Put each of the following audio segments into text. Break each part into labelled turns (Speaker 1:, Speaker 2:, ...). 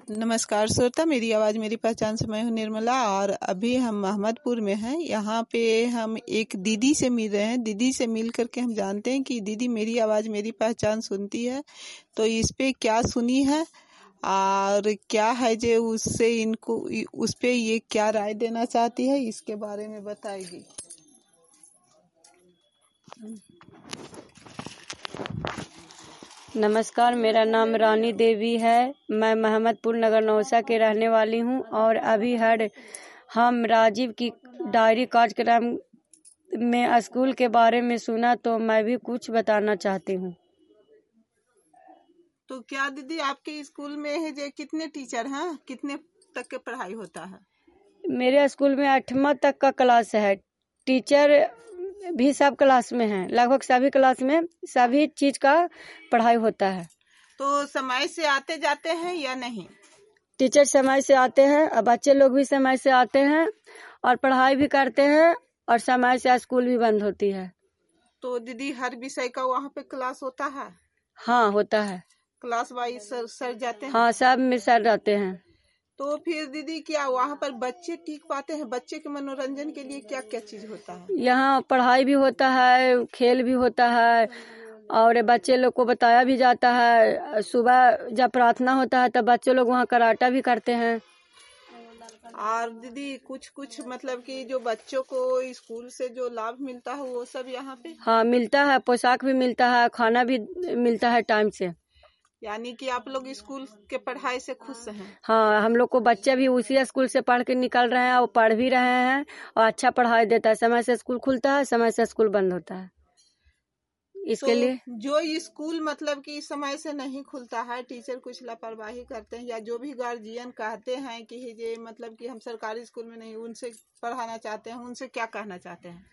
Speaker 1: नमस्कार श्रोता, मेरी आवाज़ मेरी पहचान से मैं हूँ निर्मला और अभी हम मोहम्मदपुर में हैं। यहाँ पे हम एक दीदी से मिल रहे हैं। दीदी से मिल करके हम जानते हैं कि दीदी मेरी आवाज़ मेरी पहचान सुनती है, तो इस पे क्या सुनी है और क्या है जो उससे इनको उस पे ये क्या राय देना चाहती है, इसके बारे में बताएगी।
Speaker 2: नमस्कार, मेरा नाम रानी देवी है। मैं मोहम्मदपुर नगर नौसा के रहने वाली हूँ और अभी हम राजीव की डायरी कार्यक्रम में स्कूल के बारे में सुना, तो मैं भी कुछ बताना चाहती हूँ।
Speaker 1: तो क्या दीदी आपके स्कूल में है जो कितने टीचर हैं, कितने तक के पढ़ाई होता है?
Speaker 2: मेरे स्कूल में 8वां तक का क्लास है। टीचर भी सब क्लास में हैं, लगभग सभी क्लास में सभी चीज का पढ़ाई होता है।
Speaker 1: तो समय से आते जाते हैं या नहीं?
Speaker 2: टीचर समय से आते हैं और बच्चे लोग भी समय से आते हैं और पढ़ाई भी करते हैं और समय से स्कूल भी बंद होती है।
Speaker 1: तो दीदी हर विषय का वहाँ पे क्लास होता है?
Speaker 2: हाँ, होता है।
Speaker 1: क्लास वाइज सर जाते हैं?
Speaker 2: हाँ, सब में सर रहते हैं।
Speaker 1: तो फिर दीदी क्या वहाँ पर बच्चे टिक पाते हैं? बच्चे के मनोरंजन के लिए क्या क्या चीज होता है?
Speaker 2: यहाँ पढ़ाई भी होता है, खेल भी होता है और बच्चे लोग को बताया भी जाता है। सुबह जब प्रार्थना होता है तब बच्चे लोग वहाँ कराटा भी करते हैं।
Speaker 1: और दीदी कुछ मतलब कि जो बच्चों को स्कूल से जो लाभ मिलता है वो सब यहाँ पे?
Speaker 2: हाँ, मिलता है। पोशाक भी मिलता है, खाना भी मिलता है टाइम से।
Speaker 1: यानी कि आप लोग स्कूल के पढ़ाई से खुश हैं?
Speaker 2: हाँ, हम लोग को बच्चे भी उसी स्कूल से पढ़ के निकल रहे हैं और पढ़ भी रहे हैं और अच्छा पढ़ाई देता है। समय से स्कूल खुलता है, समय से स्कूल बंद होता है। इसके लिए
Speaker 1: जो स्कूल मतलब कि समय से नहीं खुलता है, टीचर कुछ लापरवाही करते हैं या जो भी गार्जियन कहते हैं कि ये मतलब कि हम सरकारी स्कूल में नहीं उनसे पढ़ाना चाहते हैं, उनसे क्या कहना चाहते हैं?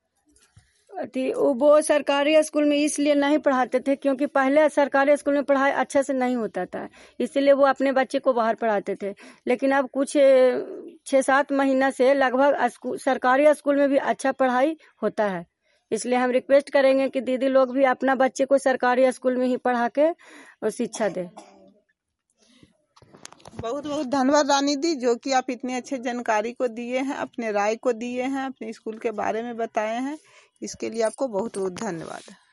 Speaker 2: वो सरकारी स्कूल में इसलिए नहीं पढ़ाते थे क्योंकि पहले सरकारी स्कूल में पढ़ाई अच्छे से नहीं होता था, इसलिए वो अपने बच्चे को बाहर पढ़ाते थे। लेकिन अब कुछ 6-7 महीना से लगभग सरकारी स्कूल में भी अच्छा पढ़ाई होता है। इसलिए हम रिक्वेस्ट करेंगे कि दीदी लोग भी अपना बच्चे को सरकारी स्कूल में ही पढ़ा के शिक्षा दे।
Speaker 1: बहुत बहुत धन्यवाद रानी दी, जो कि आप इतनी अच्छे जानकारी को दिए हैं, अपने राय को दिए हैं, अपने स्कूल के बारे में बताए हैं। इसके लिए आपको बहुत बहुत धन्यवाद।